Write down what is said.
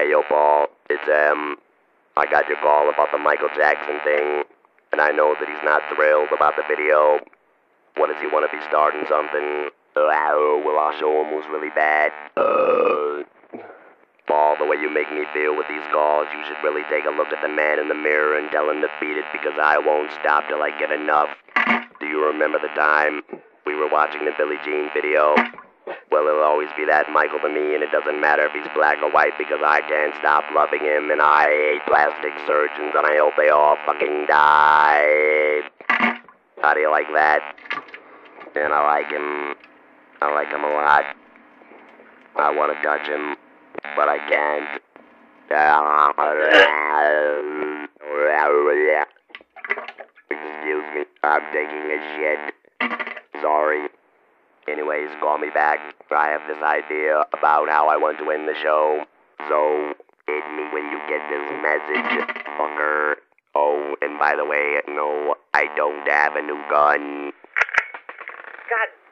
Hey, yo, Paul, it's, I got your call about the Michael Jackson thing, and I know that he's not thrilled about the video. What does he want to be starting something? Well, I'll show him who's really bad. Paul, the way you make me feel with these calls, you should really take a look at the man in the mirror and tell him to beat it, because I won't stop till I get enough. Do you remember the time we were watching the Billie Jean video? Well, he'll always be that Michael to me, and it doesn't matter if he's black or white, because I can't stop loving him, and I hate plastic surgeons, and I hope they all fucking die. How do you like that? And I like him. I like him a lot. I want to touch him, but I can't. Excuse me, I'm taking a shit. Sorry. Anyways, call me back. I have this idea about how I want to end the show. So, hit me when you get this message, fucker. Oh, and by the way, no, I don't have a new gun. God